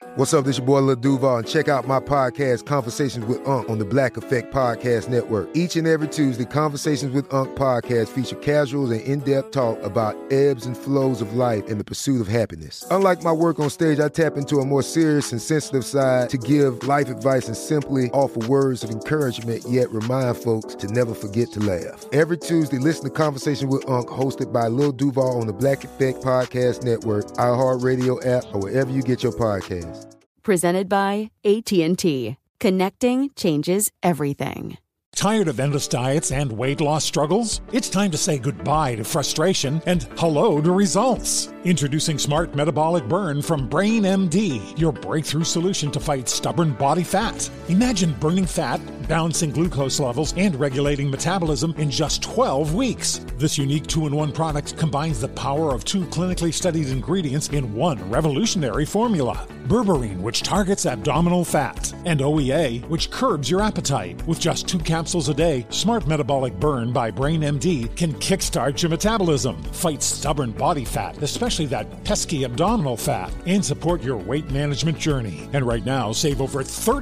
What's up, this your boy Lil Duval, and check out my podcast, Conversations with Unc, on the Black Effect Podcast Network. Each and every Tuesday, Conversations with Unc podcast feature casuals and in-depth talk about ebbs and flows of life and the pursuit of happiness. Unlike my work on stage, I tap into a more serious and sensitive side to give life advice and simply offer words of encouragement, yet remind folks to never forget to laugh. Every Tuesday, listen to Conversations with Unc, hosted by Lil Duval on the Black Effect Podcast Network, iHeartRadio app, or wherever you get your podcasts. Presented by AT&T. Connecting changes everything. Tired of endless diets and weight loss struggles? It's time to say goodbye to frustration and hello to results. Introducing Smart Metabolic Burn from Brain MD, your breakthrough solution to fight stubborn body fat. Imagine burning fat, balancing glucose levels, and regulating metabolism in just 12 weeks. This unique 2-in-1 product combines the power of 2 clinically studied ingredients in one revolutionary formula. Berberine, which targets abdominal fat, and OEA, which curbs your appetite. With just 2 capsules a day, Smart Metabolic Burn by Brain MD can kickstart your metabolism, fight stubborn body fat, especially that pesky abdominal fat, and support your weight management journey. And right now, save over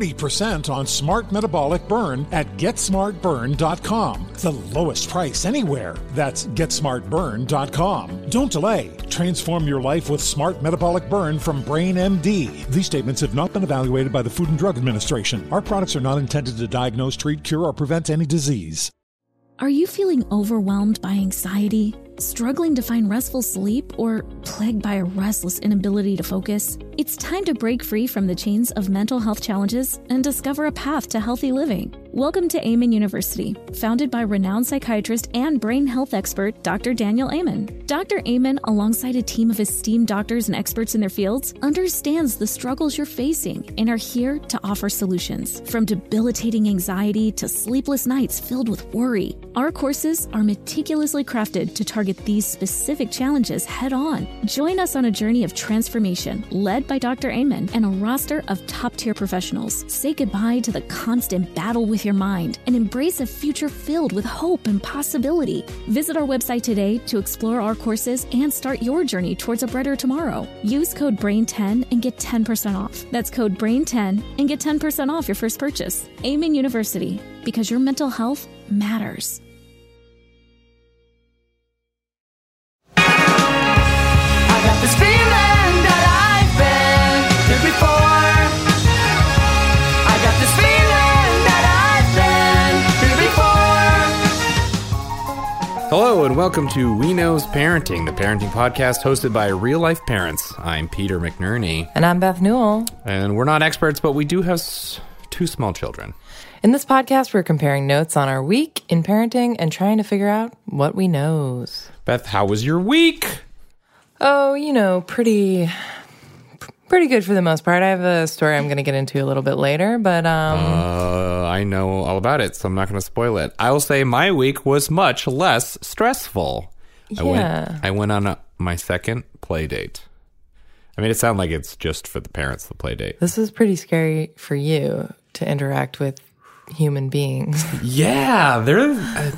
30% on Smart Metabolic Burn at GetSmartBurn.com. The lowest price anywhere. That's GetSmartBurn.com. Don't delay. Transform your life with Smart Metabolic Burn from Brain MD. These statements have not been evaluated by the Food and Drug Administration. Our products are not intended to diagnose, treat, cure, or prevent any disease. Are you feeling overwhelmed by anxiety, struggling to find restful sleep, or plagued by a restless inability to focus? It's time to break free from the chains of mental health challenges and discover a path to healthy living. Welcome to Amen University, founded by renowned psychiatrist and brain health expert Dr. Daniel Amen. Dr. Amen, alongside a team of esteemed doctors and experts in their fields, understands the struggles you're facing and are here to offer solutions. From debilitating anxiety to sleepless nights filled with worry, our courses are meticulously crafted to target these specific challenges head-on. Join us on a journey of transformation led by Dr. Amen and a roster of top-tier professionals. Say goodbye to the constant battle with your mind and embrace a future filled with hope and possibility. Visit our website today to explore our courses and start your journey towards a brighter tomorrow. Use code BRAIN10 and get 10% off. That's code BRAIN10 and get 10% off your first purchase. Amen University, because your mental health matters. I got this feeling that I've been here before. I got this feeling that I've been here before. Hello and welcome to We Knows Parenting, the parenting podcast hosted by real-life parents. I'm Peter McNerney. And I'm Beth Newell. And we're not experts, but we do have 2 small children. In this podcast, we're comparing notes on our week in parenting and trying to figure out what we knows. Beth, how was your week? Oh, you know, pretty good for the most part. I have a story I'm going to get into a little bit later, but I know all about it, so I'm not going to spoil it. I will say my week was much less stressful. Yeah. I went on my second play date. I mean, it sounds like it's just for the parents, the play date. This is pretty scary for you to interact with human beings. Yeah, they're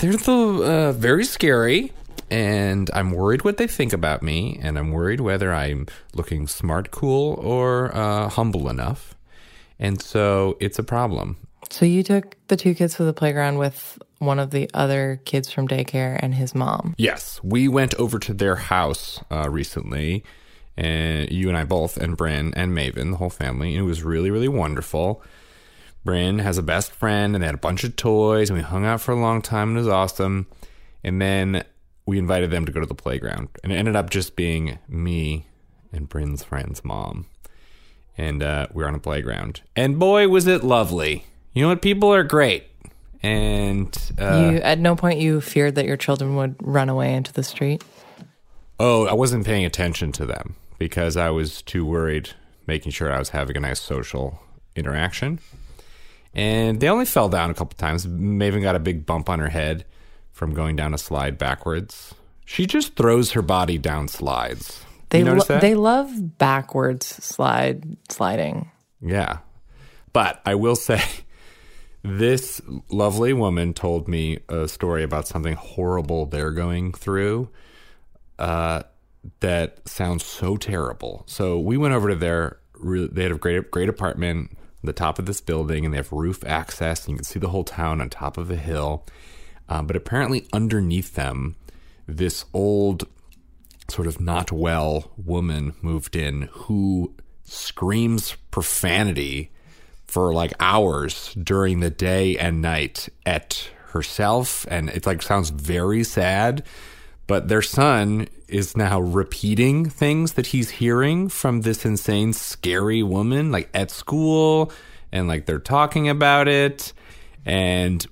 very scary. And I'm worried what they think about me, and I'm worried whether I'm looking smart, cool, or humble enough. And so it's a problem. So you took the 2 kids to the playground with one of the other kids from daycare and his mom. Yes, we went over to their house recently, and you and I both, and Bryn and Maven, the whole family. And it was really, really wonderful. Bryn has a best friend, and they had a bunch of toys, and we hung out for a long time, and it was awesome. And then we invited them to go to the playground, and it ended up just being me and Bryn's friend's mom. And we were on a playground. And boy, was it lovely. You know what? People are great. And you, at no point you feared that your children would run away into the street? Oh, I wasn't paying attention to them because I was too worried, making sure I was having a nice social interaction. And they only fell down a couple times. Maven got a big bump on her head from going down a slide backwards. She just throws her body down slides. You notice that? They love backwards sliding. Yeah. But I will say, this lovely woman told me a story about something horrible they're going through that sounds so terrible. So we went over to their they had a great apartment, the top of this building, and they have roof access, and you can see the whole town on top of a hill. But apparently underneath them, this old sort of not well woman moved in who screams profanity for like hours during the day and night at herself. And it like sounds very sad, but their son is now repeating things that he's hearing from this insane, scary woman, like at school, and like they're talking about it. And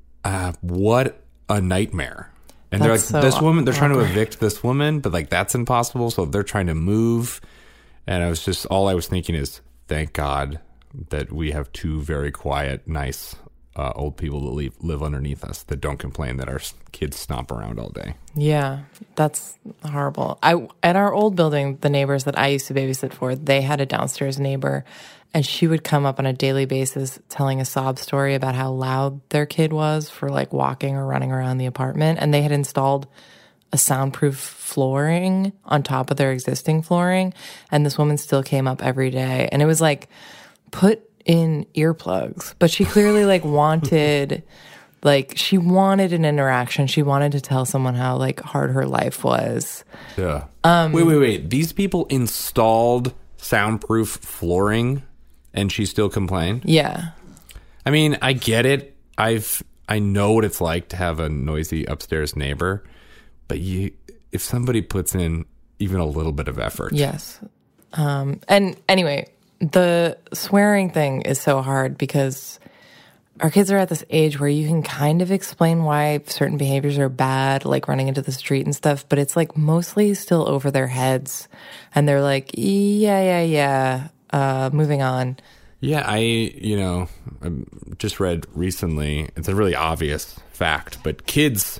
what a nightmare. And they're like, That's so this woman, they're trying to awkward. evict this woman, but like that's impossible. So they're trying to move. And all I was thinking is, thank God that we have two very quiet, nice old people that live underneath us that don't complain that our kids stomp around all day. Yeah, that's horrible. At our old building, the neighbors that I used to babysit for, they had a downstairs neighbor, and she would come up on a daily basis telling a sob story about how loud their kid was for like walking or running around the apartment. And they had installed a soundproof flooring on top of their existing flooring. And this woman still came up every day. And it was like, put in earplugs. But she clearly like wanted, she wanted an interaction. She wanted to tell someone how like hard her life was. Yeah. Wait. These people installed soundproof flooring and she still complained? Yeah. I mean, I get it. I know what it's like to have a noisy upstairs neighbor, but if somebody puts in even a little bit of effort. Yes. And anyway, the swearing thing is so hard because our kids are at this age where you can kind of explain why certain behaviors are bad, like running into the street and stuff, but it's like mostly still over their heads. And they're like, yeah, moving on. Yeah, I just read recently, it's a really obvious fact, but kids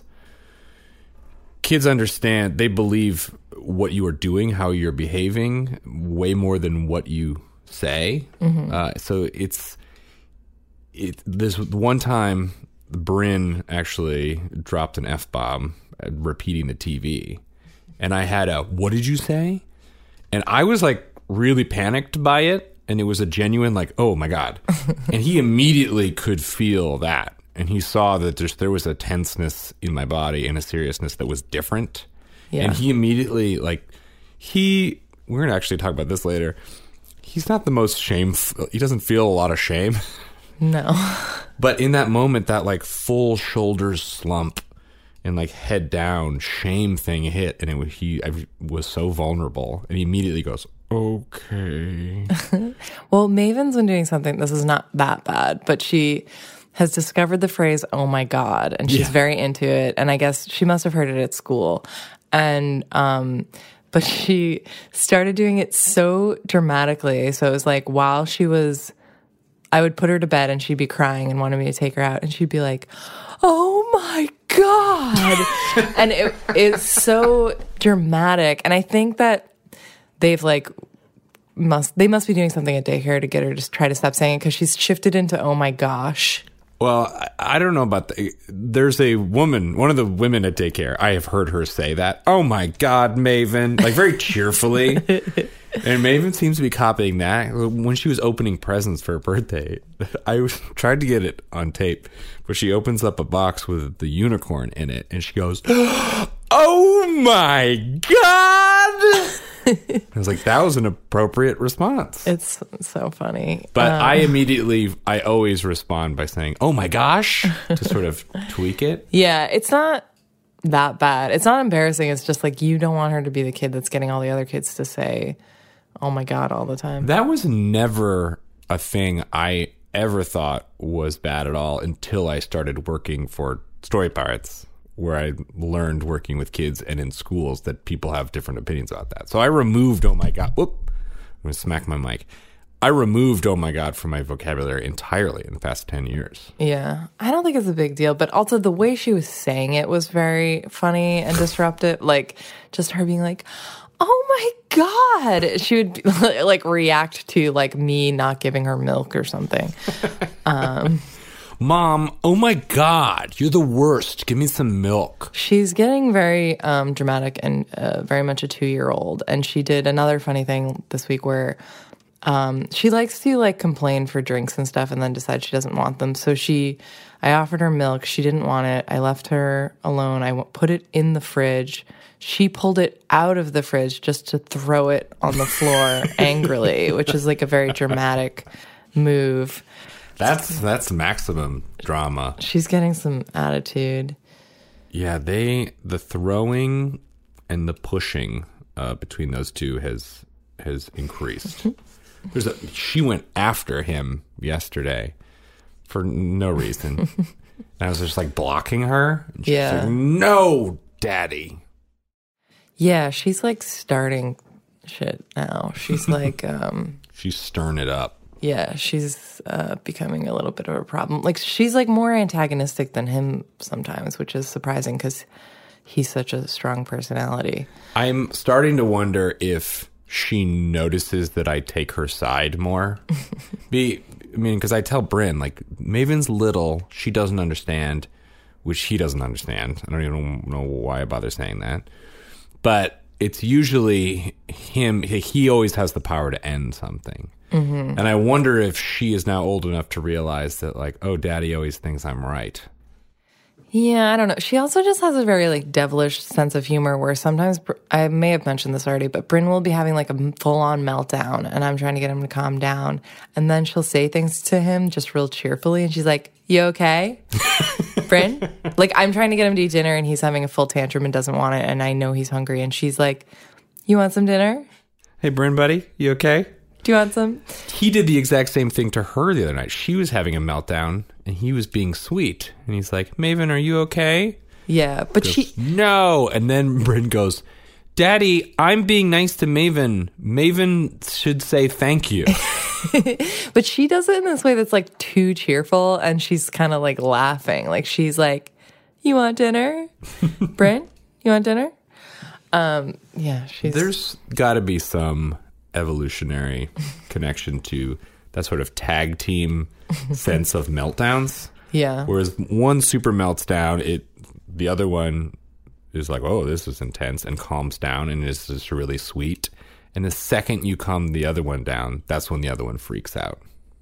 understand, they believe what you are doing, how you're behaving, way more than what you say. Mm-hmm. So this one time, Bryn actually dropped an F-bomb repeating the TV. And I had what did you say? And I was like really panicked by it. And it was a genuine like, oh my God. And he immediately could feel that. And he saw that there was a tenseness in my body and a seriousness that was different. Yeah. And he immediately we're going to actually talk about this later. He's not the most shameful. He doesn't feel a lot of shame. No. But in that moment, that like full shoulders slump and like head down shame thing hit. And I was so vulnerable. And he immediately goes, okay. Well, Maven's been doing something. This is not that bad, but she has discovered the phrase, oh my God. And she's very into it. And I guess she must have heard it at school. And, but she started doing it so dramatically. So it was like while I would put her to bed and she'd be crying and wanted me to take her out. And she'd be like, oh my God. And it's so dramatic. And I think that they've must be doing something at daycare to get her to try to stop saying it because she's shifted into, oh my gosh. Well, I don't know about there's a woman, one of the women at daycare, I have heard her say that. Oh my God, Maven, like very cheerfully. And Maven seems to be copying that. When she was opening presents for her birthday, I tried to get it on tape, but she opens up a box with the unicorn in it, and she goes, oh my God! I was like, that was an appropriate response. It's so funny. But I always respond by saying, oh my gosh, to sort of tweak it. Yeah, it's not that bad. It's not embarrassing. It's just like you don't want her to be the kid that's getting all the other kids to say, oh my God, all the time. That was never a thing I ever thought was bad at all until I started working for Story Pirates, where I learned working with kids and in schools that people have different opinions about that. So I removed, oh my God, whoop, I'm going to smack my mic. I removed, oh my God, from my vocabulary entirely in the past 10 years. Yeah. I don't think it's a big deal, but also the way she was saying it was very funny and disruptive. Like just her being like, oh my God. She would like react to like me not giving her milk or something. Mom, oh my God, you're the worst. Give me some milk. She's getting very dramatic and very much a 2-year-old. And she did another funny thing this week where She likes to like complain for drinks and stuff and then decide she doesn't want them. So I offered her milk. She didn't want it. I left her alone. I put it in the fridge. She pulled it out of the fridge just to throw it on the floor angrily, which is like a very dramatic move. That's maximum drama. She's getting some attitude. Yeah, the throwing and the pushing between those two has increased. She went after him yesterday for no reason. And I was just like blocking her. And she's like, no, daddy. Yeah, she's like starting shit now. She's like... she's stirring it up. Yeah, she's becoming a little bit of a problem. Like, she's like more antagonistic than him sometimes, which is surprising because he's such a strong personality. I'm starting to wonder if she notices that I take her side more. Because I tell Bryn, like, Maven's little, she doesn't understand, which he doesn't understand. I don't even know why I bother saying that. But it's usually him. He always has the power to end something. Mm-hmm. And I wonder if she is now old enough to realize that, like, oh, daddy always thinks I'm right. Yeah, I don't know. She also just has a very, like, devilish sense of humor where sometimes, I may have mentioned this already, but Bryn will be having, like, a full-on meltdown, and I'm trying to get him to calm down. And then she'll say things to him just real cheerfully, and she's like, you okay? Bryn? Like, I'm trying to get him to eat dinner, and he's having a full tantrum and doesn't want it, and I know he's hungry, and she's like, you want some dinner? Hey, Bryn, buddy, you okay? Do you want some? He did the exact same thing to her the other night. She was having a meltdown, and he was being sweet. And he's like, Maven, are you okay? Yeah, but goes, no. And then Bryn goes, Daddy, I'm being nice to Maven. Maven should say thank you. But she does it in this way that's like too cheerful, and she's kind of like laughing. Like, she's like, you want dinner? Bryn, you want dinner? Yeah, There's got to be some evolutionary connection to that sort of tag team sense of meltdowns. Yeah. Whereas one super melts down, the other one is like, oh, this is intense, and calms down and is just really sweet. And the second you calm the other one down, that's when the other one freaks out.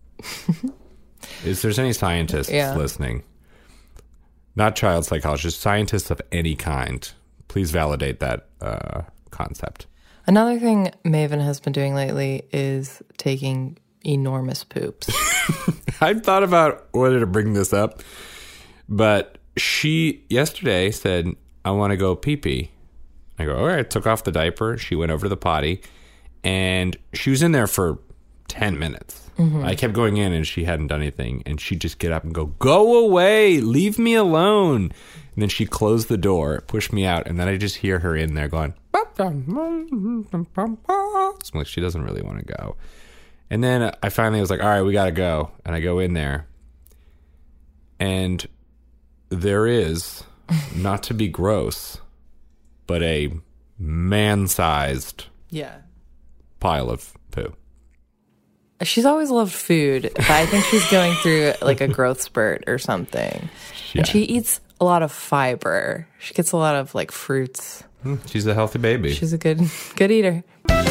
If there's any scientists listening, not child psychologists, scientists of any kind, please validate that concept. Another thing Maven has been doing lately is taking enormous poops. I've thought about whether to bring this up, but she yesterday said, I want to go pee-pee. I go, all right, took off the diaper. She went over to the potty, and she was in there for 10 minutes. Mm-hmm. I kept going in, and she hadn't done anything, and she'd just get up and go away, leave me alone. And then she closed the door, pushed me out, and then I just hear her in there going, it's like she doesn't really want to go. And then I finally was like, all right, we got to go. And I go in there, and there is, not to be gross, but a man-sized pile of poo. She's always loved food, but I think she's going through like a growth spurt or something. Yeah. And she eats a lot of fiber. She gets a lot of like fruits. She's a healthy baby. She's a good eater.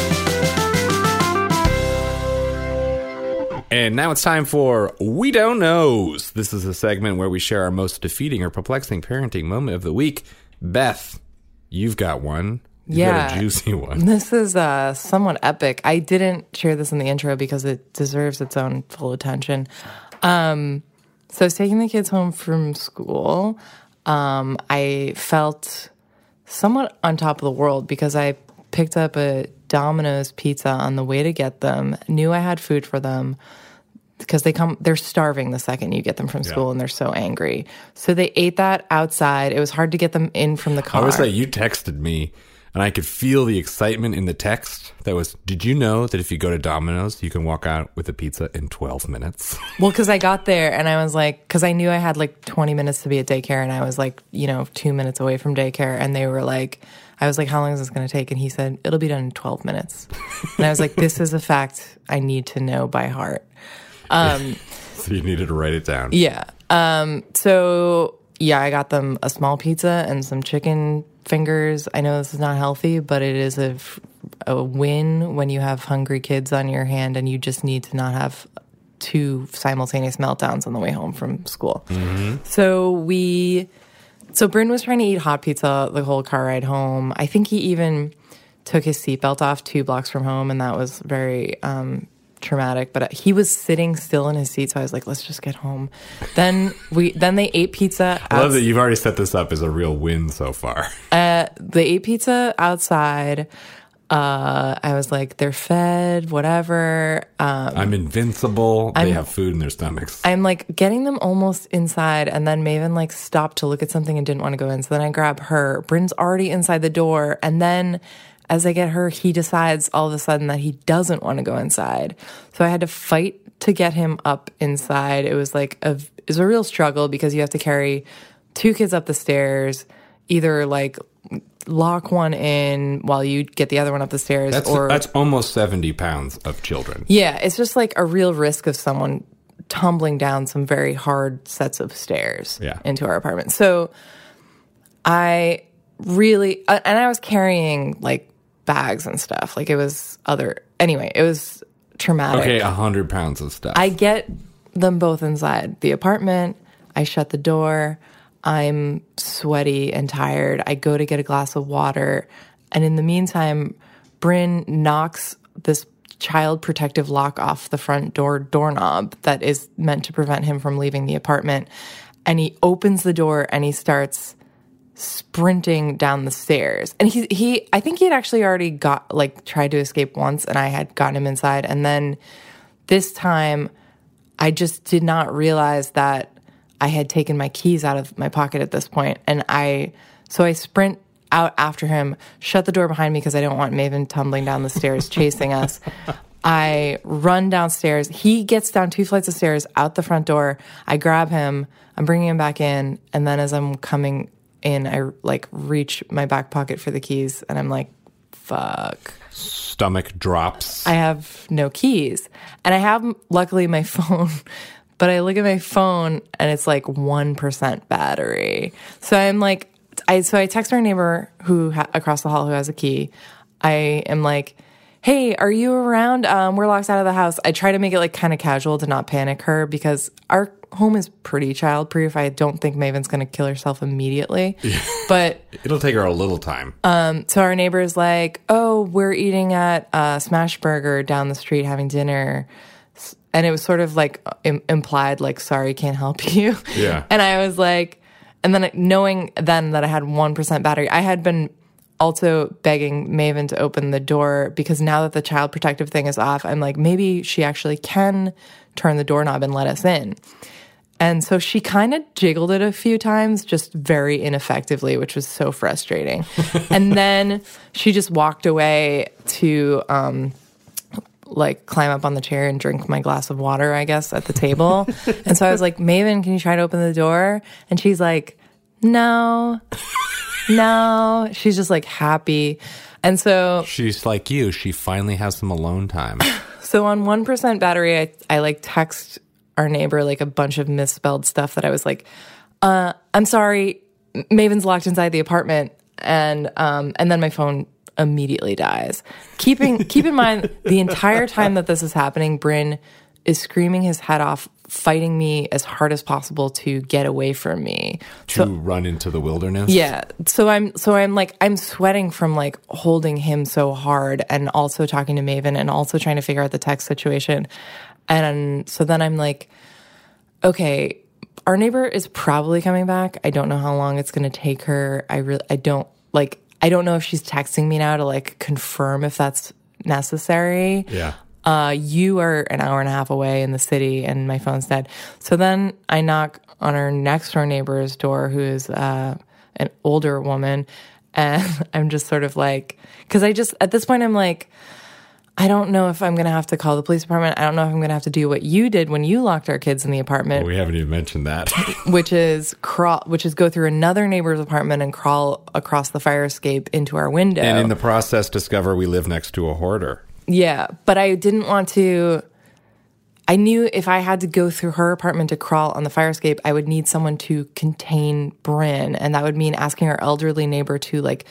And now it's time for We Don't Knows. This is a segment where we share our most defeating or perplexing parenting moment of the week. Beth, you've got one. You've got a juicy one. This is somewhat epic. I didn't share this in the intro because it deserves its own full attention. So I was taking the kids home from school. I felt somewhat on top of the world because I picked up a Domino's pizza on the way to get them, knew I had food for them because they're starving the second you get them from school and they're so angry. So they ate that outside. It was hard to get them in from the car. I was like, you texted me and I could feel the excitement in the text that was, did you know that if you go to Domino's, you can walk out with a pizza in 12 minutes? Well, because I got there and I was like, because I knew I had like 20 minutes to be at daycare and I was like, 2 minutes away from daycare. And they were like, I was like, how long is this going to take? And he said, it'll be done in 12 minutes. And I was like, this is a fact I need to know by heart. So you needed to write it down. Yeah. So I got them a small pizza and some chicken fingers. I know this is not healthy, but it is a a win when you have hungry kids on your hand and you just need to not have 2 simultaneous meltdowns on the way home from school. So Bryn was trying to eat hot pizza the whole car ride home. I think he even took his seatbelt off 2 blocks from home, and that was very traumatic. But he was sitting still in his seat, so I was like, let's just get home. Then they ate pizza. I love that you've already set this up as a real win so far. They ate pizza outside. I was like, they're fed, whatever. I'm invincible. They have food in their stomachs. I'm like getting them almost inside, and then Maven like stopped to look at something and didn't want to go in. So then I grab her. Bryn's already inside the door, and then as I get her, he decides all of a sudden that he doesn't want to go inside. So I had to fight to get him up inside. It was like a real struggle because you have to carry 2 kids up the stairs, either like lock one in while you get the other one up the stairs. That's almost 70 pounds of children. Yeah, it's just like a real risk of someone tumbling down some very hard sets of stairs into our apartment. So I really, and I was carrying like bags and stuff. Like it was it was traumatic. Okay, 100 pounds of stuff. I get them both inside the apartment. I shut the door. I'm sweaty and tired. I go to get a glass of water. And in the meantime, Bryn knocks this child protective lock off the front doorknob that is meant to prevent him from leaving the apartment. And he opens the door and he starts sprinting down the stairs. And I think he had actually already tried to escape once, and I had gotten him inside. And then this time, I just did not realize that I had taken my keys out of my pocket at this point. And so I sprint out after him, shut the door behind me because I don't want Maven tumbling down the stairs chasing us. I run downstairs. He gets down 2 flights of stairs out the front door. I grab him. I'm bringing him back in. And then as I'm coming in, I like reach my back pocket for the keys. And I'm like, fuck. Stomach drops. I have no keys. And I have, luckily, my phone. But I look at my phone and it's like 1% battery. So I'm like, I text our neighbor across the hall who has a key. I am like, hey, are you around? We're locked out of the house. I try to make it like kind of casual to not panic her because our home is pretty childproof. I don't think Maven's going to kill herself immediately, but it'll take her a little time. So our neighbor's like, oh, we're eating at Smashburger down the street having dinner. And it was sort of like implied, like, sorry, can't help you. Yeah. And I was like, and then knowing then that I had 1% battery, I had been also begging Maven to open the door because now that the child protective thing is off, I'm like, maybe she actually can turn the doorknob and let us in. And so she kind of jiggled it a few times, just very ineffectively, which was so frustrating. And then she just walked away to like climb up on the chair and drink my glass of water, I guess, at the table. And so I was like, Maven, can you try to open the door? And she's like, no. She's just like happy. And so she's like you. She finally has some alone time. So on 1% battery, I like text our neighbor like a bunch of misspelled stuff that I was like, I'm sorry, Maven's locked inside the apartment. And then my phone immediately dies. Keep in mind, the entire time that this is happening, Bryn is screaming his head off, fighting me as hard as possible to get away from me. To run into the wilderness? Yeah. So I'm sweating from like holding him so hard and also talking to Maven and also trying to figure out the text situation. And so then I'm like, okay, our neighbor is probably coming back. I don't know how long it's going to take her. I don't know if she's texting me now to like confirm if that's necessary. Yeah. You are an hour and a half away in the city and my phone's dead. So then I knock on our next door neighbor's door, who is an older woman. And I'm just sort of like, because at this point I'm like, I don't know if I'm going to have to call the police department. I don't know if I'm going to have to do what you did when you locked our kids in the apartment. Well, we haven't even mentioned that. which is go through another neighbor's apartment and crawl across the fire escape into our window. And in the process, discover we live next to a hoarder. Yeah, but I didn't want to. I knew if I had to go through her apartment to crawl on the fire escape, I would need someone to contain Bryn. And that would mean asking our elderly neighbor to like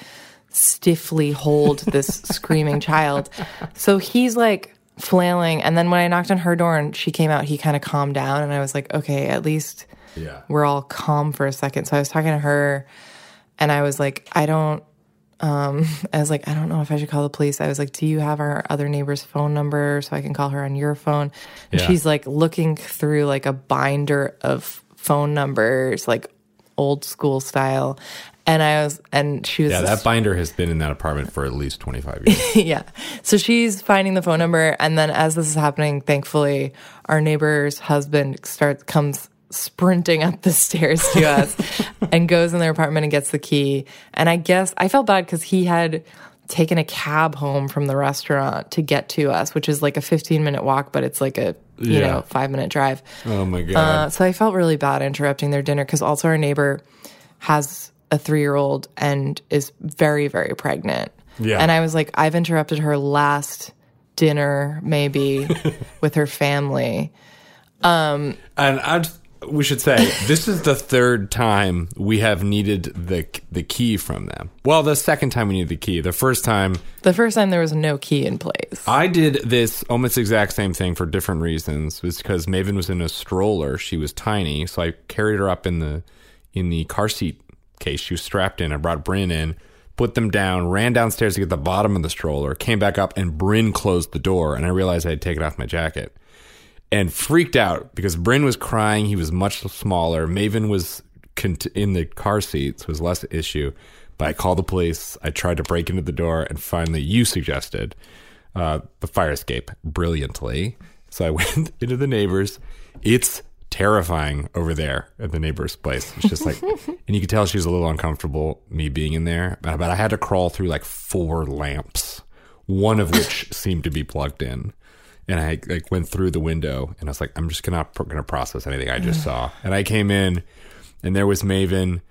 stiffly hold this screaming child. So he's like flailing. And then when I knocked on her door and she came out, he kind of calmed down. And I was like, okay, at least we're all calm for a second. So I was talking to her and I was like, I don't know if I should call the police. I was like, do you have our other neighbor's phone number so I can call her on your phone? And she's like looking through like a binder of phone numbers, like old school style. And she was... Yeah, that binder has been in that apartment for at least 25 years. Yeah. So she's finding the phone number. And then as this is happening, thankfully, our neighbor's husband comes sprinting up the stairs to us and goes in their apartment and gets the key. And I guess I felt bad because he had taken a cab home from the restaurant to get to us, which is like a 15-minute walk, but it's like a 5-minute drive. Oh my God. So I felt really bad interrupting their dinner because also our neighbor has a 3-year-old and is very, very pregnant. Yeah. And I was like, I've interrupted her last dinner maybe with her family. We should say, this is the third time we have needed the key from them. Well, the second time we needed the key. The first time there was no key in place. I did this almost exact same thing for different reasons. It was because Maven was in a stroller. She was tiny, so I carried her up in the car seat case. She was strapped in. I brought Bryn in, put them down, ran downstairs to get the bottom of the stroller, came back up, and Bryn closed the door, and I realized I had taken off my jacket. And freaked out because Bryn was crying. He was much smaller. Maven was in the car seat, so it was less issue. But I called the police. I tried to break into the door, and finally you suggested the fire escape brilliantly. So I went into the neighbor's. It's terrifying over there at the neighbor's place. It's just like, and you could tell she was a little uncomfortable, me being in there. But I had to crawl through like 4 lamps, one of which seemed to be plugged in. And I like went through the window, and I was like, I'm just gonna process anything I just saw. And I came in, and there was Maven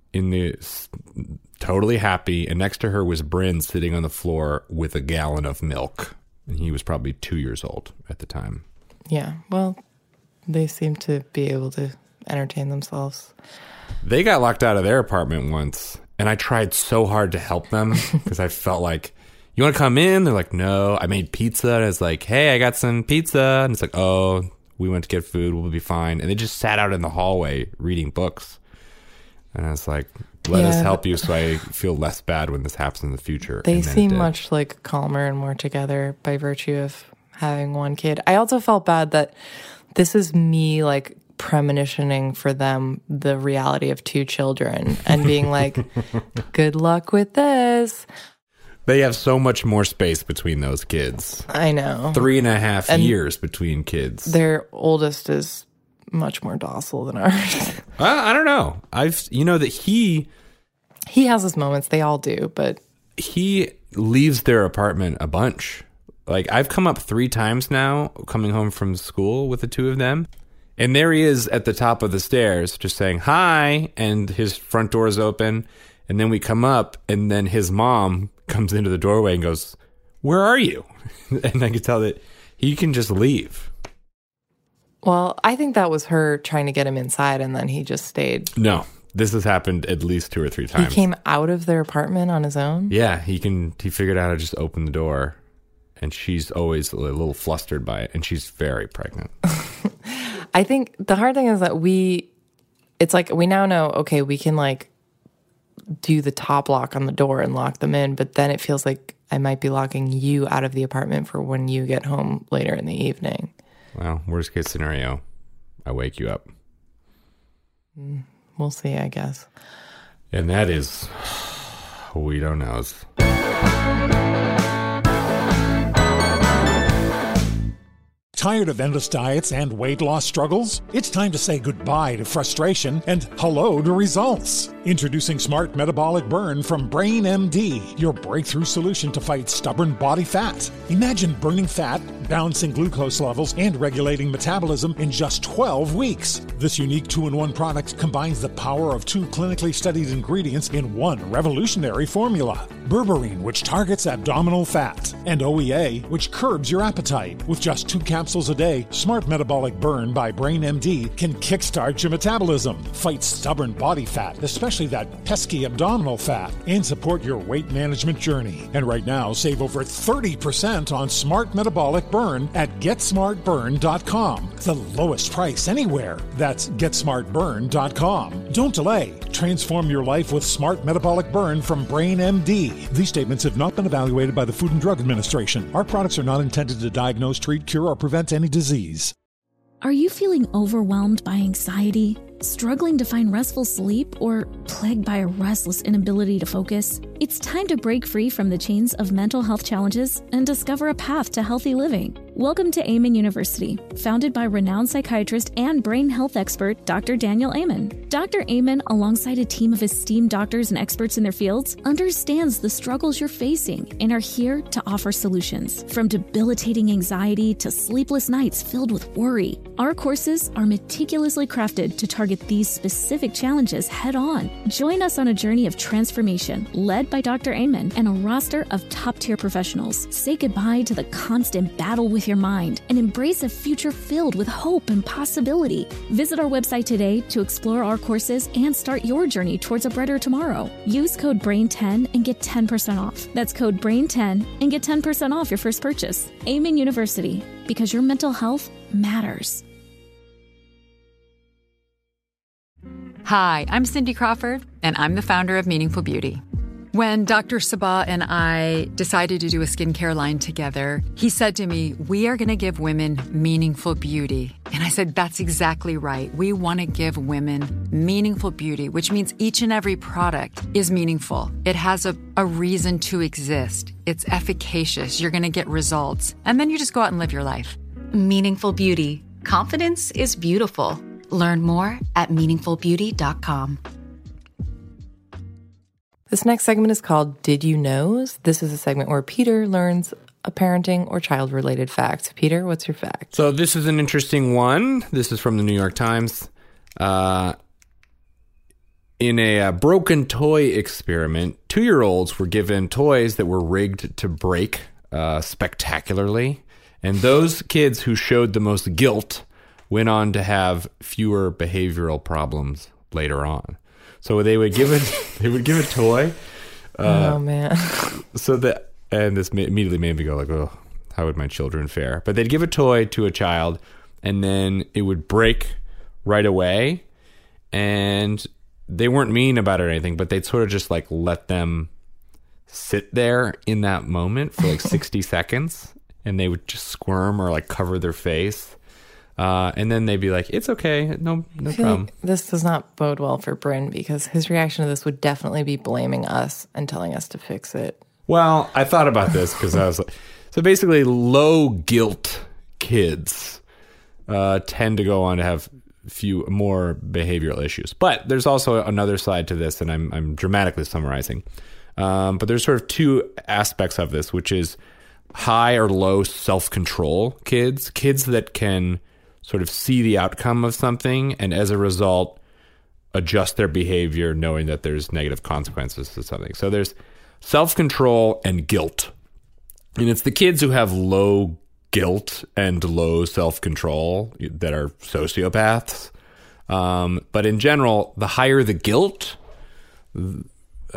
totally happy, and next to her was Bryn sitting on the floor with a gallon of milk, and he was probably 2 years old at the time. Yeah, well, they seem to be able to entertain themselves. They got locked out of their apartment once, and I tried so hard to help them because I felt like, you want to come in? They're like, no. I made pizza. And I was like, hey, I got some pizza. And it's like, oh, we went to get food. We'll be fine. And they just sat out in the hallway reading books. And I was like, let us help you so I feel less bad when this happens in the future. They seem much like calmer and more together by virtue of having one kid. I also felt bad that this is me like premonitioning for them the reality of 2 children and being like, good luck with this. They have so much more space between those kids. I know. 3.5 years between kids. Their oldest is much more docile than ours. I don't know. That he has his moments. They all do, but he leaves their apartment a bunch. Like I've come up 3 times now, coming home from school with the 2 of them. And there he is at the top of the stairs just saying, hi. And his front door is open. And then we come up, and then his mom comes into the doorway and goes, where are you? And I could tell that he can just leave. Well, I think that was her trying to get him inside, and then he just stayed. No, this has happened at least 2 or 3 times. He came out of their apartment on his own? Yeah, he figured out how to just open the door, and she's always a little flustered by it, and she's very pregnant. I think the hard thing is that it's like we now know, okay, we can like do the top lock on the door and lock them in, but then it feels like I might be locking you out of the apartment for when you get home later in the evening. Well, worst case scenario, I wake you up. We'll see, I guess. And that is, we don't know. Tired of endless diets and weight loss struggles? It's time to say goodbye to frustration and hello to results. Introducing Smart Metabolic Burn from Brain MD, your breakthrough solution to fight stubborn body fat. Imagine burning fat, balancing glucose levels, and regulating metabolism in just 12 weeks. This unique 2-in-1 product combines the power of 2 clinically studied ingredients in one revolutionary formula. Berberine, which targets abdominal fat, and OEA, which curbs your appetite. With just 2 capsules capsules a day, Smart Metabolic Burn by Brain MD can kickstart your metabolism, fight stubborn body fat, especially that pesky abdominal fat, and support your weight management journey. And right now, save over 30% on Smart Metabolic Burn at GetSmartBurn.com. The lowest price anywhere. That's GetSmartBurn.com. Don't delay. Transform your life with Smart Metabolic Burn from Brain MD. These statements have not been evaluated by the Food and Drug Administration. Our products are not intended to diagnose, treat, cure, or prevent any disease. Are you feeling overwhelmed by anxiety, struggling to find restful sleep, or plagued by a restless inability to focus? It's time to break free from the chains of mental health challenges and discover a path to healthy living. Welcome to Amen University, founded by renowned psychiatrist and brain health expert Dr. Daniel Amen. Dr. Amen, alongside a team of esteemed doctors and experts in their fields, understands the struggles you're facing and are here to offer solutions. From debilitating anxiety to sleepless nights filled with worry, our courses are meticulously crafted to target these specific challenges head on. Join us on a journey of transformation led by Dr. Amen and a roster of top-tier professionals. Say goodbye to the constant battle with your mind and embrace a future filled with hope and possibility. Visit our website today to explore our courses and start your journey towards a brighter tomorrow. Use code BRAIN10 and get 10% off. That's code BRAIN10 and get 10% off your first purchase. Amen University, because your mental health matters. Hi, I'm Cindy Crawford, and I'm the founder of Meaningful Beauty. When Dr. Sabah and I decided to do a skincare line together, he said to me, we are going to give women meaningful beauty. And I said, that's exactly right. We want to give women meaningful beauty, which means each and every product is meaningful. It has a reason to exist. It's efficacious. You're going to get results. And then you just go out and live your life. Meaningful Beauty. Confidence is beautiful. Learn more at meaningfulbeauty.com. This next segment is called Did You Knows? This is a segment where Peter learns a parenting or child-related fact. Peter, what's your fact? So this is an interesting one. This is from the New York Times. In a broken toy experiment, 2-year-olds were given toys that were rigged to break spectacularly. And those kids who showed the most guilt went on to have fewer behavioral problems later on. So they would give a toy. Oh man! So that, and this immediately made me go like, oh, how would my children fare? But they'd give a toy to a child, and then it would break right away. And they weren't mean about it or anything, but they'd sort of just like let them sit there in that moment for like 60 seconds, and they would just squirm or like cover their face. And then they'd be like, it's okay, no problem. Like this does not bode well for Bryn, because his reaction to this would definitely be blaming us and telling us to fix it. Well, I thought about this because I was like, so basically low guilt kids tend to go on to have more behavioral issues. But there's also another side to this, and I'm dramatically summarizing. But there's sort of two aspects of this, which is high or low self-control kids that can sort of see the outcome of something and as a result adjust their behavior knowing that there's negative consequences to something. So there's self-control and guilt. And it's the kids who have low guilt and low self-control that are sociopaths. But in general, the higher the guilt, the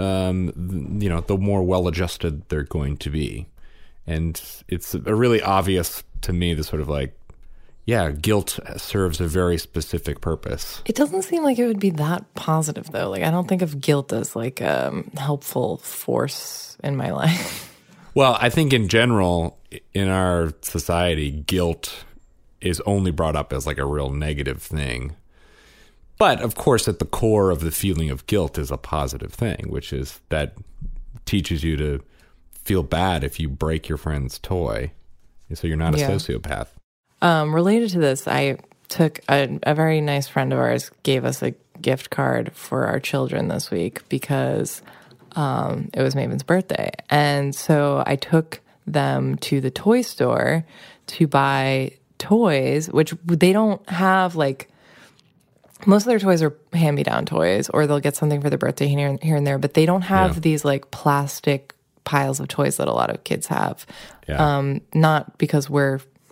more well-adjusted they're going to be. And it's a really obvious to me, the sort of like, yeah, guilt serves a very specific purpose. It doesn't seem like it would be that positive, though. Like, I don't think of guilt as like a helpful force in my life. Well, I think in general, in our society, guilt is only brought up as like a real negative thing. But of course, at the core of the feeling of guilt is a positive thing, which is that teaches you to feel bad if you break your friend's toy. So you're not a sociopath. Related to this, I took a very nice friend of ours gave us a gift card for our children this week because it was Maven's birthday. And so I took them to the toy store to buy toys, which they don't have, like, most of their toys are hand-me-down toys, or they'll get something for their birthday here and there, but they don't have these like plastic piles of toys that a lot of kids have. Not because we're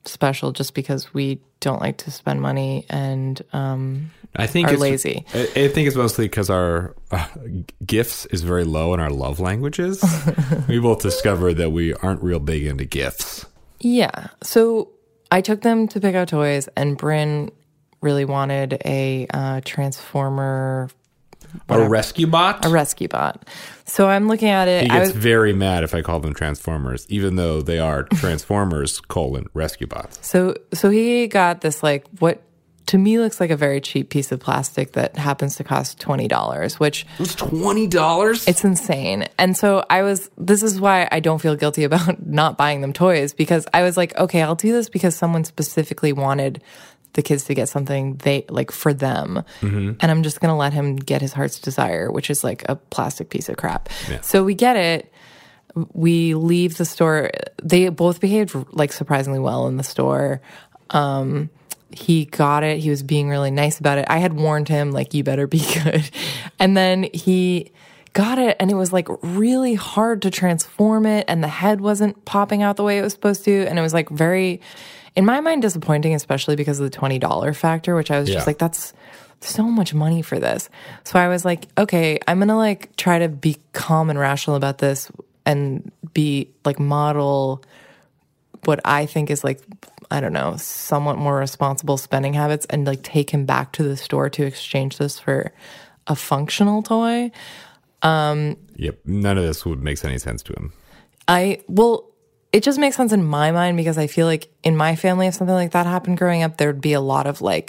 special just because we don't like to spend money and I think are lazy. I think it's mostly because our gifts is very low in our love languages. We both discovered that we aren't real big into gifts. Yeah. So I took them to pick out toys, and Bryn really wanted a Transformer. A rescue bot? A rescue bot. So I'm looking at it. He gets very mad if I call them Transformers, even though they are Transformers, rescue bots. So he got this, like, what to me looks like a very cheap piece of plastic that happens to cost $20, which... It's $20? It's insane. And so this is why I don't feel guilty about not buying them toys, because I was like, okay, I'll do this because someone specifically wanted the kids to get something they like for them. Mm-hmm. And I'm just going to let him get his heart's desire, which is like a plastic piece of crap. Yeah. So we get it. We leave the store. They both behaved like surprisingly well in the store. He got it. He was being really nice about it. I had warned him, like, you better be good. And then he got it, and it was like really hard to transform it, and the head wasn't popping out the way it was supposed to. And it was like very, in my mind, disappointing, especially because of the $20 factor, which I was just like, that's so much money for this. So I was like, okay, I'm going to like try to be calm and rational about this and be like model what I think is like, I don't know, somewhat more responsible spending habits, and like take him back to the store to exchange this for a functional toy. Yep. None of this would make any sense to him. It just makes sense in my mind because I feel like in my family, if something like that happened growing up, there'd be a lot of like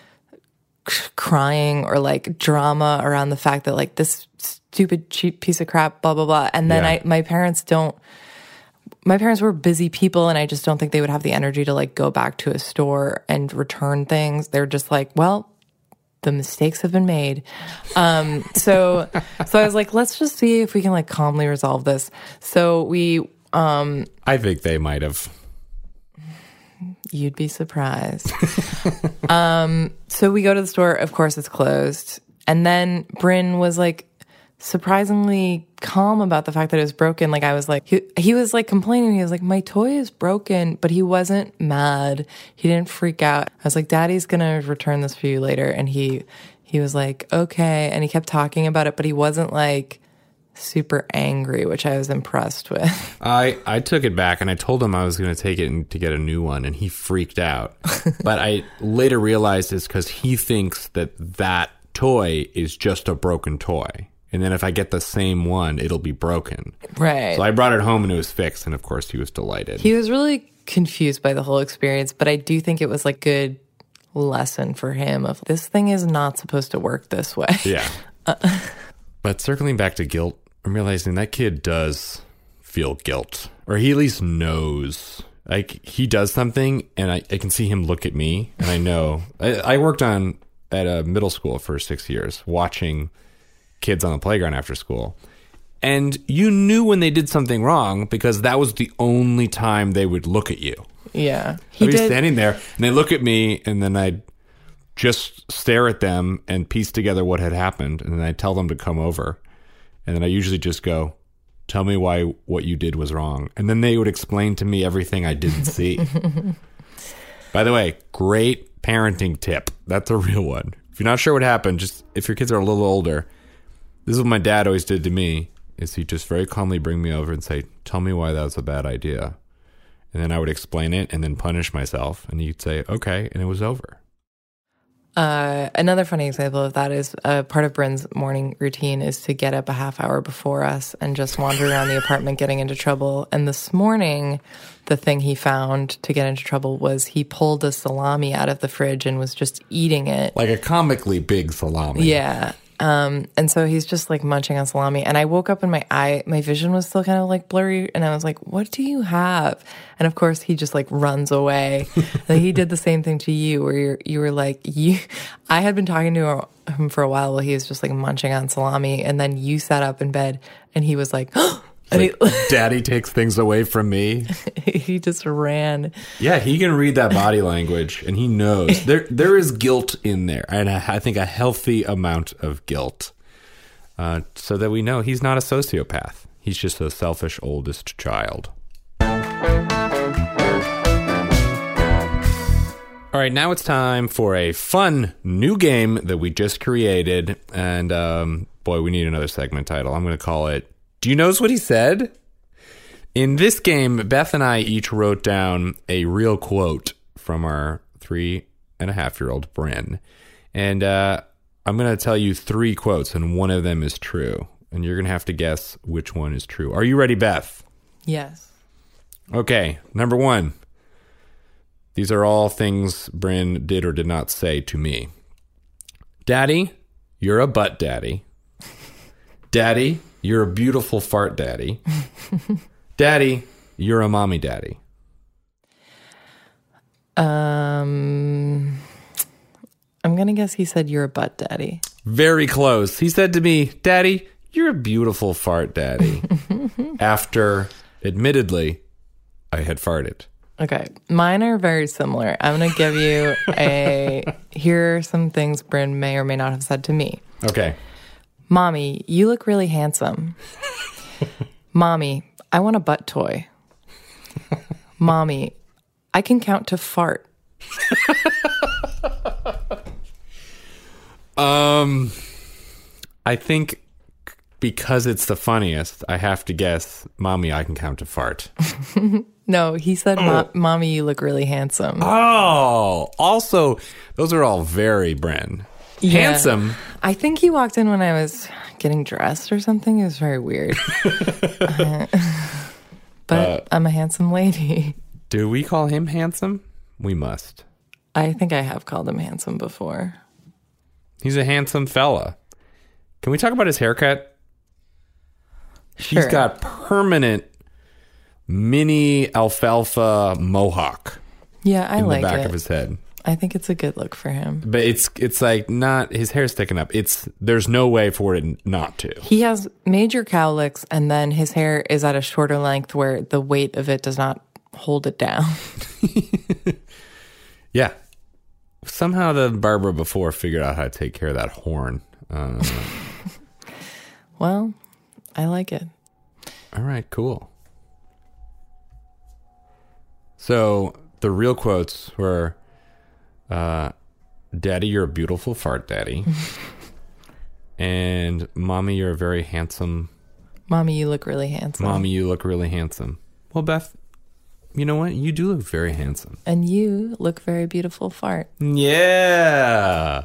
crying or like drama around the fact that like this stupid cheap piece of crap, blah, blah, blah. And then my parents were busy people, and I just don't think they would have the energy to like go back to a store and return things. They're just like, well, the mistakes have been made. So I was like, let's just see if we can like calmly resolve this. So we, I think they might have. You'd be surprised. So we go to the store. Of course, it's closed. And then Bryn was like surprisingly calm about the fact that it was broken. Like I was like, he was like complaining. He was like, my toy is broken, but he wasn't mad. He didn't freak out. I was like, Daddy's gonna return this for you later. And he was like, okay. And he kept talking about it, but he wasn't like super angry, which I was impressed with. I took it back, and I told him I was going to take it to get a new one, and he freaked out. But I later realized it's because he thinks that toy is just a broken toy. And then if I get the same one, it'll be broken. Right. So I brought it home, and it was fixed, and of course he was delighted. He was really confused by the whole experience, but I do think it was like good lesson for him of this thing is not supposed to work this way. Yeah. But circling back to guilt, I'm realizing that kid does feel guilt, or he at least knows. Like he does something, and I can see him look at me, and I know. I worked at a middle school for 6 years, watching kids on the playground after school. And you knew when they did something wrong because that was the only time they would look at you. Yeah. I'd be standing there, and they look at me, and then I'd just stare at them and piece together what had happened, and then I'd tell them to come over. And then I usually just go, tell me why what you did was wrong. And then they would explain to me everything I didn't see. By the way, great parenting tip. That's a real one. If you're not sure what happened, just if your kids are a little older, this is what my dad always did to me, is he'd just very calmly bring me over and say, tell me why that was a bad idea. And then I would explain it and then punish myself. And he'd say, okay. And it was over. Another funny example of that is part of Bryn's morning routine is to get up a half hour before us and just wander around the apartment getting into trouble. And this morning, the thing he found to get into trouble was he pulled a salami out of the fridge and was just eating it. Like a comically big salami. Yeah. And so he's just like munching on salami. And I woke up and my vision was still kind of like blurry. And I was like, what do you have? And of course he just like runs away. And he did the same thing to you where you were like, I had been talking to him for a while he was just like munching on salami. And then you sat up in bed and he was like, oh, like, Daddy takes things away from me. He just ran. Yeah, he can read that body language, and he knows there is guilt in there, and I think a healthy amount of guilt, so that we know he's not a sociopath. He's just a selfish oldest child. All right, now it's time for a fun new game that we just created. And boy, we need another segment title. I'm going to call it, Do You Knows What He Said? In this game, Beth and I each wrote down a real quote from our 3.5-year-old Bryn. And I'm going to tell you 3 quotes, and one of them is true. And you're going to have to guess which one is true. Are you ready, Beth? Yes. Okay, number 1. These are all things Bryn did or did not say to me. Daddy, you're a butt daddy. Daddy, you're a beautiful fart daddy. Daddy, you're a mommy daddy. I'm going to guess he said you're a butt daddy. Very close. He said to me, Daddy, you're a beautiful fart daddy. After, admittedly, I had farted. Okay, mine are very similar. I'm going to give you here are some things Bryn may or may not have said to me. Okay. Mommy, you look really handsome. Mommy, I want a butt toy. Mommy, I can count to fart. I think because it's the funniest, I have to guess, Mommy, I can count to fart. No, he said, Mommy, you look really handsome. Oh, also, those are all very Bryn. Yeah. Handsome. I think he walked in when I was getting dressed or something. It was very weird. But I'm a handsome lady. Do we call him handsome? We must. I think I have called him handsome before. He's a handsome fella. Can we talk about his haircut? Sure. He's got permanent mini alfalfa mohawk. Yeah, I like it. In the back of his head. I think it's a good look for him. But it's like not, his hair's sticking up. There's no way for it not to. He has major cowlicks, and then his hair is at a shorter length where the weight of it does not hold it down. Yeah. Somehow the barber before figured out how to take care of that horn. Well, I like it. All right, cool. So the real quotes were, Daddy, you're a beautiful fart daddy. And Mommy, you're a very handsome. Mommy, you look really handsome. Mommy, you look really handsome. Well, Beth, you know what? You do look very handsome. And you look very beautiful fart. Yeah.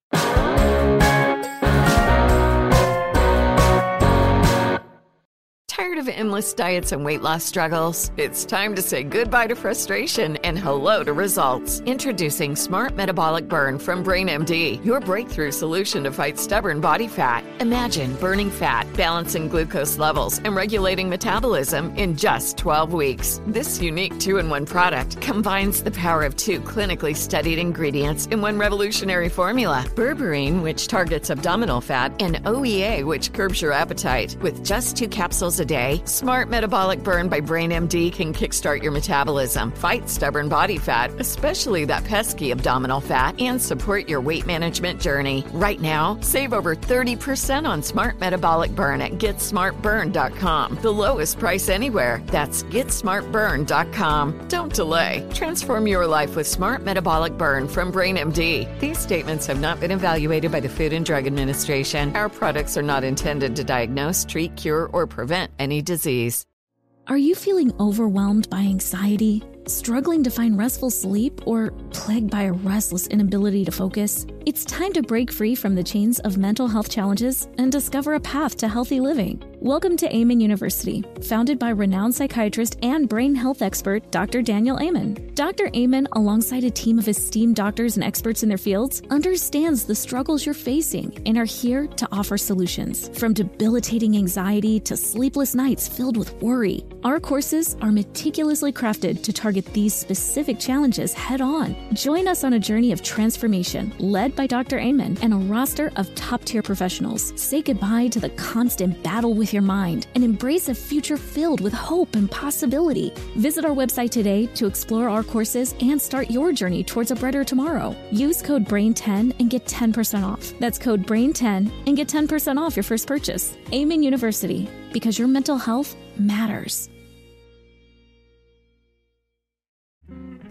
Tired of endless diets and weight loss struggles? It's time to say goodbye to frustration and hello to results. Introducing Smart Metabolic Burn from BrainMD, your breakthrough solution to fight stubborn body fat. Imagine burning fat, balancing glucose levels, and regulating metabolism in just 12 weeks. This unique 2-in-1 product combines the power of 2 clinically studied ingredients in one revolutionary formula. Berberine, which targets abdominal fat, and OEA, which curbs your appetite. With just 2 capsules a day, Smart Metabolic Burn by BrainMD can kickstart your metabolism, fight stubborn body fat, especially that pesky abdominal fat, and support your weight management journey. Right now, save over 30% on Smart Metabolic Burn at GetSmartBurn.com. The lowest price anywhere. That's GetSmartBurn.com. Don't delay. Transform your life with Smart Metabolic Burn from BrainMD. These statements have not been evaluated by the Food and Drug Administration. Our products are not intended to diagnose, treat, cure, or prevent any disease. Are you feeling overwhelmed by anxiety, struggling to find restful sleep, or plagued by a restless inability to focus? It's time to break free from the chains of mental health challenges and discover a path to healthy living. Welcome to Amen University, founded by renowned psychiatrist and brain health expert Dr. Daniel Amen. Dr. Amen, alongside a team of esteemed doctors and experts in their fields, understands the struggles you're facing and are here to offer solutions. From debilitating anxiety to sleepless nights filled with worry, our courses are meticulously crafted to target these specific challenges head on. Join us on a journey of transformation led by Dr. Amen and a roster of top-tier professionals. Say goodbye to the constant battle with your mind and embrace a future filled with hope and possibility. Visit our website today to explore our courses and start your journey towards a brighter tomorrow. Use code BRAIN10 and get 10% off. That's code BRAIN10 and get 10% off your first purchase. Amen University, because your mental health matters.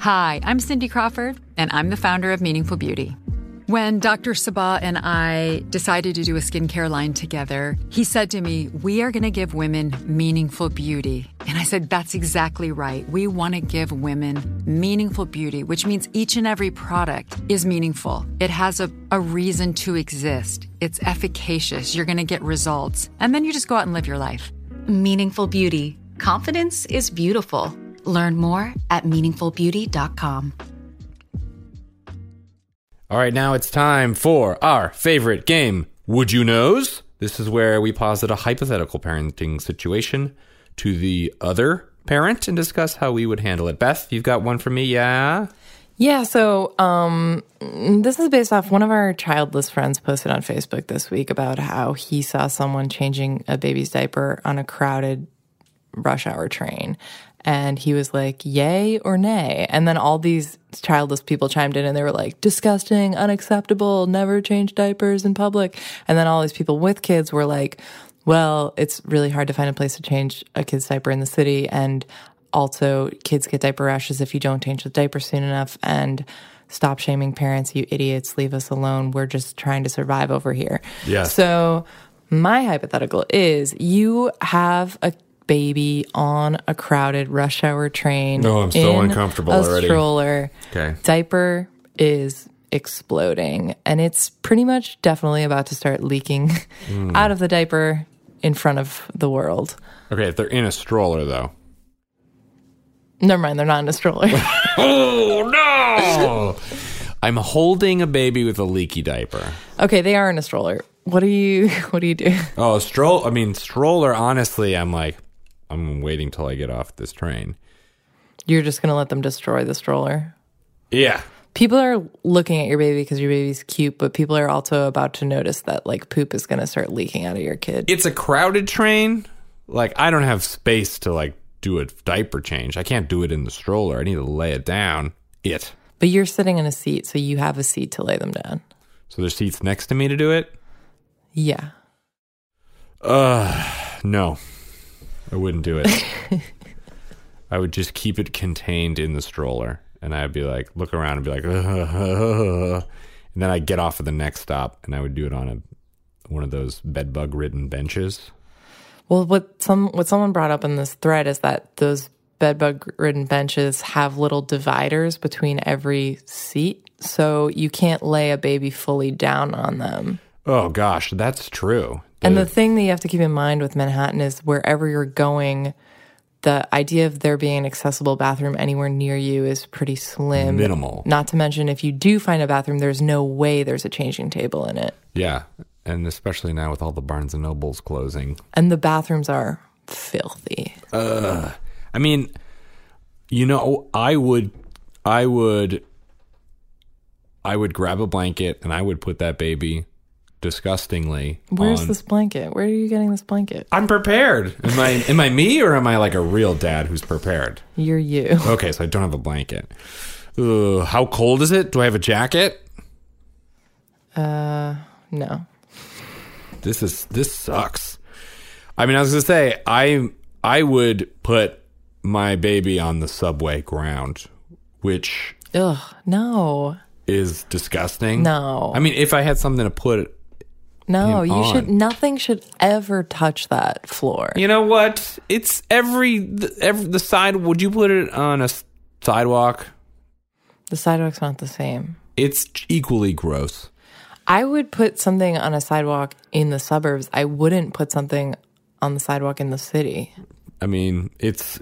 Hi, I'm Cindy Crawford, and I'm the founder of Meaningful Beauty. When Dr. Sabah and I decided to do a skincare line together, he said to me, we are going to give women meaningful beauty. And I said, that's exactly right. We want to give women meaningful beauty, which means each and every product is meaningful. It has a reason to exist. It's efficacious. You're going to get results. And then you just go out and live your life. Meaningful Beauty. Confidence is beautiful. Learn more at meaningfulbeauty.com. All right, now it's time for our favorite game, Would You Knows? This is where we posit a hypothetical parenting situation to the other parent and discuss how we would handle it. Beth, you've got one for me, yeah? Yeah, so this is based off one of our childless friends posted on Facebook this week about how he saw someone changing a baby's diaper on a crowded rush hour train. And he was like, yay or nay? And then all these childless people chimed in and they were like, disgusting, unacceptable, never change diapers in public. And then all these people with kids were like, well, it's really hard to find a place to change a kid's diaper in the city. And also, kids get diaper rashes if you don't change the diaper soon enough. And stop shaming parents, you idiots, leave us alone. We're just trying to survive over here. Yes. So my hypothetical is you have a baby on a crowded rush hour train. No, I'm so uncomfortable already. Stroller. Okay. Diaper is exploding, and it's pretty much definitely about to start leaking out of the diaper in front of the world. Okay, if they're in a stroller, though. Never mind, they're not in a stroller. Oh, no! I'm holding a baby with a leaky diaper. Okay, they are in a stroller. What do you do? Oh, stroller, honestly, I'm waiting till I get off this train. You're just going to let them destroy the stroller? Yeah. People are looking at your baby because your baby's cute, but people are also about to notice that like poop is going to start leaking out of your kid. It's a crowded train. Like, I don't have space to like do a diaper change. I can't do it in the stroller. I need to lay it down. But you're sitting in a seat, so you have a seat to lay them down. So there's seats next to me to do it? Yeah. No. I wouldn't do it. I would just keep it contained in the stroller. And I'd be like, look around and be like, and then I'd get off at the next stop and I would do it on one of those bed bug ridden benches. Well, what someone brought up in this thread is that those bed bug ridden benches have little dividers between every seat. So you can't lay a baby fully down on them. Oh, gosh, that's true. And the thing that you have to keep in mind with Manhattan is wherever you're going, the idea of there being an accessible bathroom anywhere near you is pretty slim. Minimal. Not to mention, if you do find a bathroom, there's no way there's a changing table in it. Yeah, and especially now with all the Barnes & Nobles closing. And the bathrooms are filthy. I mean, you know, I would grab a blanket and I would put that baby disgustingly. Where's this blanket? Where are you getting this blanket? I'm prepared. Am I me or am I like a real dad who's prepared? You're you. Okay, so I don't have a blanket. How cold is it? Do I have a jacket? No. This sucks. I mean, I was gonna say I would put my baby on the subway ground, which no is disgusting. No. I mean, if I had something to put nothing should ever touch that floor. You know what? It's the side. Would you put it on a sidewalk? The sidewalk's not the same. It's equally gross. I would put something on a sidewalk in the suburbs. I wouldn't put something on the sidewalk in the city. I mean, it's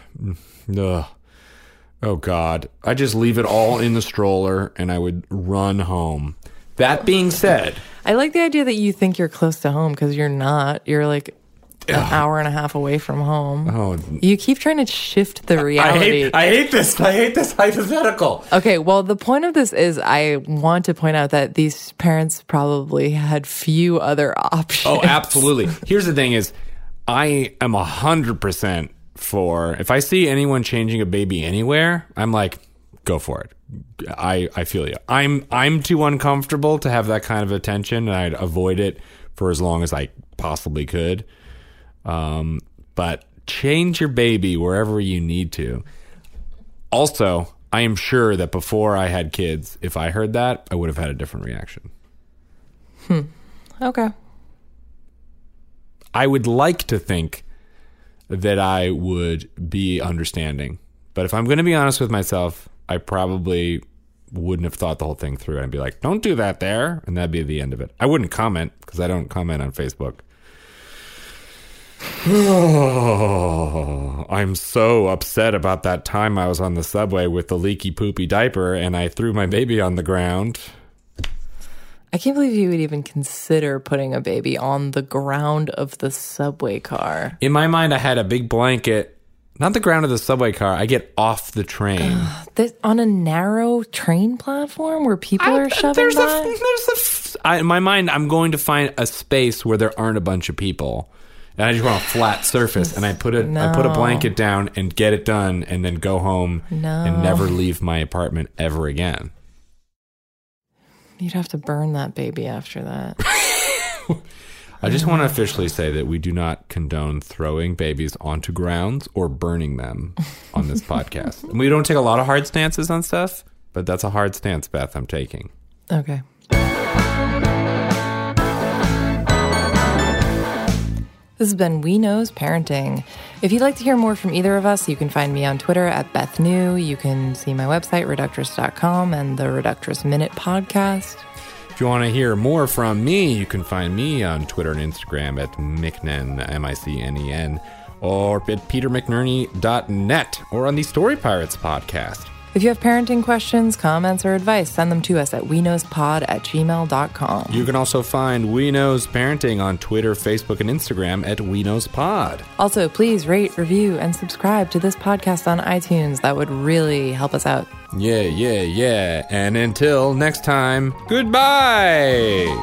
oh God. I just leave it all in the stroller and I would run home. That being said, I like the idea that you think you're close to home because you're not. You're like an hour and a half away from home. Oh, you keep trying to shift the reality. I hate this hypothetical. Okay, well, the point of this is I want to point out that these parents probably had few other options. Oh, absolutely. Here's the thing is, I am 100% for, if I see anyone changing a baby anywhere, I'm like, go for it. I feel you. I'm too uncomfortable to have that kind of attention, and I'd avoid it for as long as I possibly could. But change your baby wherever you need to. Also, I am sure that before I had kids, if I heard that, I would have had a different reaction. Okay. I would like to think that I would be understanding. But if I'm going to be honest with myself, I probably wouldn't have thought the whole thing through. I'd be like, don't do that there. And that'd be the end of it. I wouldn't comment because I don't comment on Facebook. Oh, I'm so upset about that time I was on the subway with the leaky poopy diaper and I threw my baby on the ground. I can't believe you would even consider putting a baby on the ground of the subway car. In my mind, I had a big blanket, not the ground of the subway car. I get off the train. On a narrow train platform where people are shoving by? In my mind, I'm going to find a space where there aren't a bunch of people. And I just want a flat surface, and I put a blanket down and get it done, and then go home and never leave my apartment ever again. You'd have to burn that baby after that. I just want to officially say that we do not condone throwing babies onto grounds or burning them on this podcast. And we don't take a lot of hard stances on stuff, but that's a hard stance, Beth, I'm taking. Okay. This has been We Knows Parenting. If you'd like to hear more from either of us, you can find me on Twitter at Beth New. You can see my website, Reductress.com, and the Reductress Minute podcast. If you want to hear more from me, you can find me on Twitter and Instagram at Micnen, MICNEN, or at petermcnerney.net, or on the Story Pirates podcast. If you have parenting questions, comments, or advice, send them to us at weknowspod@gmail.com. You can also find We Knows Parenting on Twitter, Facebook, and Instagram at WeKnowsPod. Also, please rate, review, and subscribe to this podcast on iTunes. That would really help us out. Yeah. And until next time, goodbye!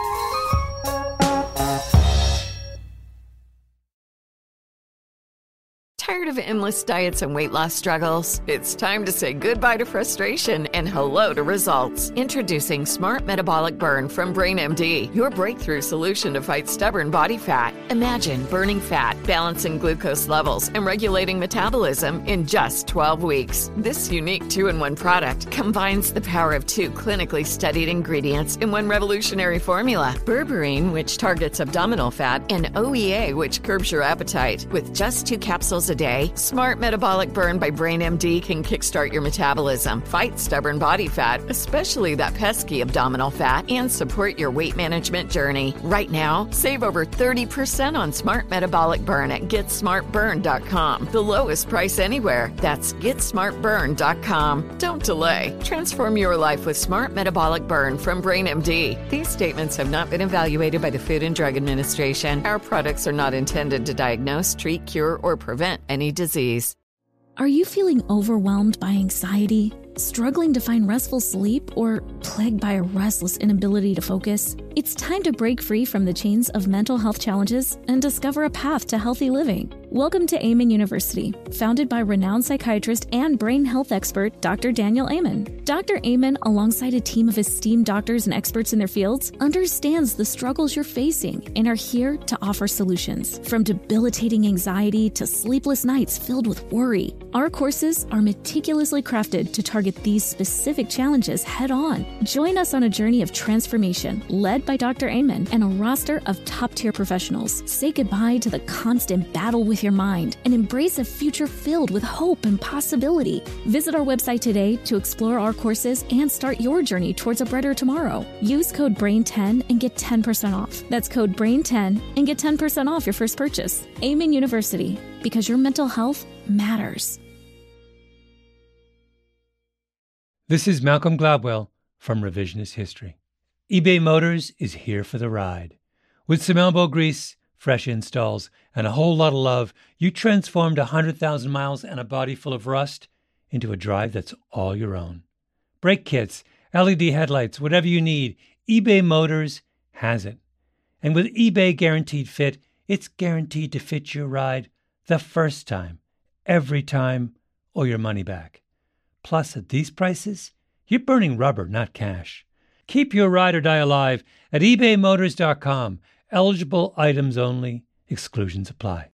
Tired of endless diets and weight loss struggles? It's time to say goodbye to frustration and hello to results. Introducing Smart Metabolic Burn from BrainMD, your breakthrough solution to fight stubborn body fat. Imagine burning fat, balancing glucose levels, and regulating metabolism in just 12 weeks. This unique 2-in-1 product combines the power of 2 clinically studied ingredients in one revolutionary formula. Berberine, which targets abdominal fat, and OEA, which curbs your appetite. With just 2 capsules a day, Smart Metabolic Burn by BrainMD can kickstart your metabolism, fight stubborn body fat, especially that pesky abdominal fat, and support your weight management journey. Right now, save over 30% on Smart Metabolic Burn at GetSmartBurn.com. The lowest price anywhere. That's GetSmartBurn.com. Don't delay. Transform your life with Smart Metabolic Burn from BrainMD. These statements have not been evaluated by the Food and Drug Administration. Our products are not intended to diagnose, treat, cure, or prevent any disease. Are you feeling overwhelmed by anxiety, struggling to find restful sleep, or plagued by a restless inability to focus? It's time to break free from the chains of mental health challenges and discover a path to healthy living. Welcome to Amen University, founded by renowned psychiatrist and brain health expert Dr. Daniel Amen. Dr. Amen, alongside a team of esteemed doctors and experts in their fields, understands the struggles you're facing and are here to offer solutions. From debilitating anxiety to sleepless nights filled with worry, our courses are meticulously crafted to target these specific challenges head on. Join us on a journey of transformation led by Dr. Amen and a roster of top-tier professionals. Say goodbye to the constant battle with your mind and embrace a future filled with hope and possibility. Visit our website today to explore our courses and start your journey towards a brighter tomorrow. Use code BRAIN10 and get 10% off. That's code BRAIN10 and get 10% off your first purchase. Amen University, because your mental health matters. This is Malcolm Gladwell from Revisionist History. eBay Motors is here for the ride. With some elbow grease, fresh installs, and a whole lot of love, you transformed 100,000 miles and a body full of rust into a drive that's all your own. Brake kits, LED headlights, whatever you need, eBay Motors has it. And with eBay Guaranteed Fit, it's guaranteed to fit your ride the first time, every time, or your money back. Plus, at these prices, you're burning rubber, not cash. Keep your ride or die alive at ebaymotors.com. Eligible items only. Exclusions apply.